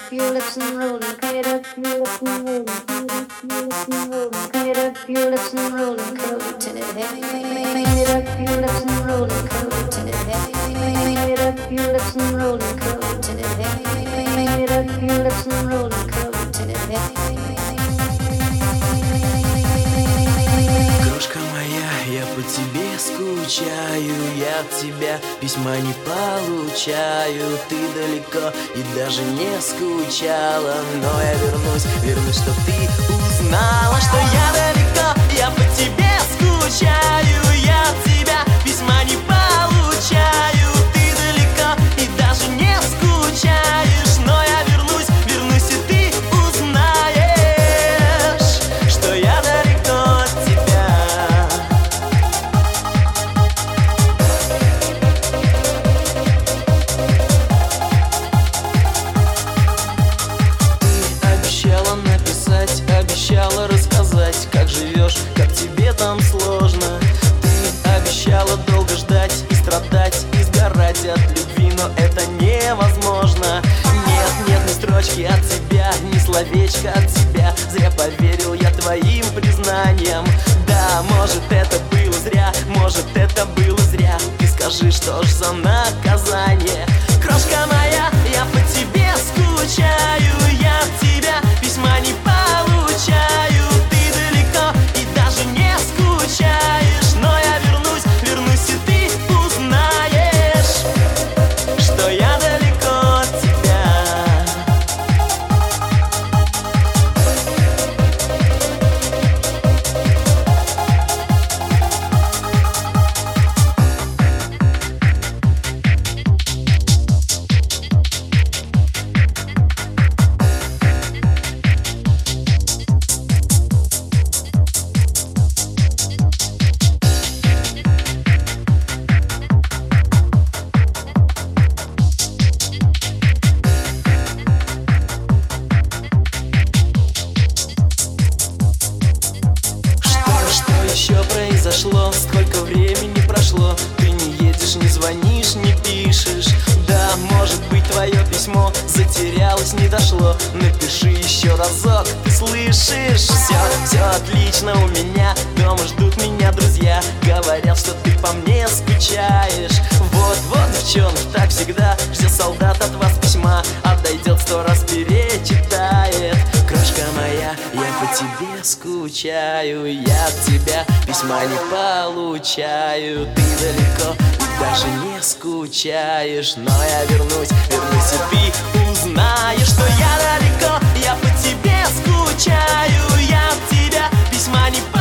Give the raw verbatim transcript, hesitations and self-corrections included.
up your lips and roll and clean it up your lips and roll and clean it up your lips and roll and curl it till it heavy. Clean it up your lips and roll and curl it till it heavy. Clean it up your lips and roll and curl it till it heavy. Clean it up your lips and roll and curl it till it heavy. Крошка моя, я по тебе скучаю, я от тебя письма не получаю. Ты далеко и даже не скучала, но я вернусь, вернусь, чтоб ты узнала, что я далеко, я по тебе скучаю, я от тебя письма не получаю. Ты далеко и даже не скучаешь, но я вернусь, вернусь, и ты узнаешь, что я далеко от тебя. Ты обещала написать, обещала рассказать, как живешь, как тебе там сложно. Ты обещала долго ждать и страдать, и сгорать от любви, но это невозможно. Нет, нет ни строчки от тебя, ни словечка от тебя. Зря поверил я твоим признаниям. Да, может это было зря, может это было зря. Ты скажи, что ж за наказание? Крошка моя, я по тебе скучаю, я от тебя письма не получаю. Ты далеко и даже не скучаешь, но я вернусь, вернусь, и ты узнаешь, что я далеко от тебя. Что произошло, сколько времени прошло? Ты не едешь, не звонишь, не пишешь. Да, может быть, твое письмо затерялось, не дошло. Напиши еще разок, ты слышишь? Все, все отлично у меня, дома ждут меня друзья. Говорят, что ты по мне скучаешь. Вот, вот, девчонки, так всегда ждет солдат от вас письма, отойдет сто раз перечитает. Крошка моя, я по тебе скучаю, я от тебя письма не получаю. Ты далеко и даже не скучаешь, но я вернусь, вернусь, и ты узнаешь, что я далеко, я по тебе скучаю, я от тебя письма не получаю.